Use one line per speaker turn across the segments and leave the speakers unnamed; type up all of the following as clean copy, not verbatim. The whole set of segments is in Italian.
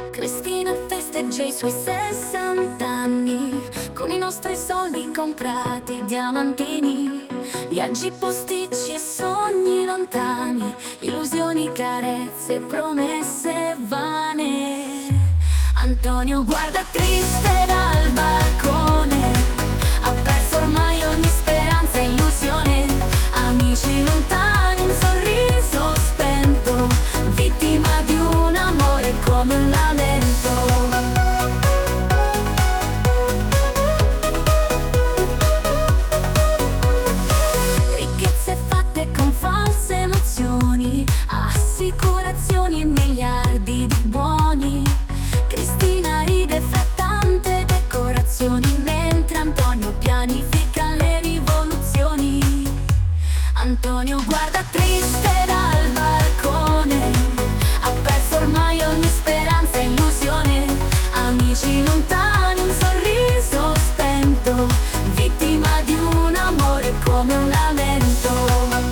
Cristina festeggia i suoi 60 anni con i nostri soldi comprati diamantini, viaggi, posticci e sogni lontani, illusioni, carezze, promesse vane. Antonio guarda triste dal balcone, ha perso ormai ogni speranza e illusione. Amici lontani, un sorriso spento, vittima di un amore come un lamento. Ricchezze fatte con false emozioni, assicurazioni e miliardi di buoni. Cristina ride fra tante decorazioni, mentre Antonio pianifica le rivoluzioni. Antonio guarda triste dal balcone, ha perso ormai ogni speranza e illusione. Amici lontani, un sorriso spento, vittima di un amore come un lamento.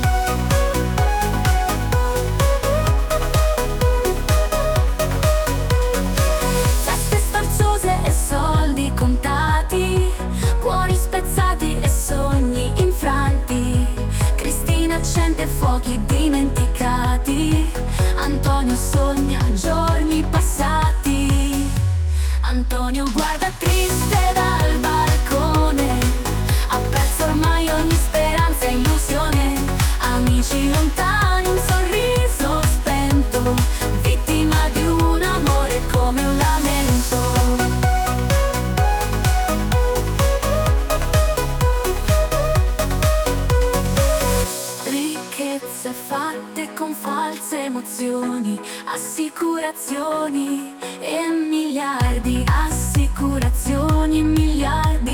Feste sfarzose e soldi contati, cuori spezzati e sogni infranti. Cristina accende fuochi dimenticati, Antonio sogna giorni passati. Antonio guarda triste dal balcone, ha perso ormai ogni speranza e illusione. Amici lontani, un sorriso spento, vittima di un amore come un lamento. Ricchezze fatte con false emozioni, assicurazioni e miliardi, assicurazioni e miliardi.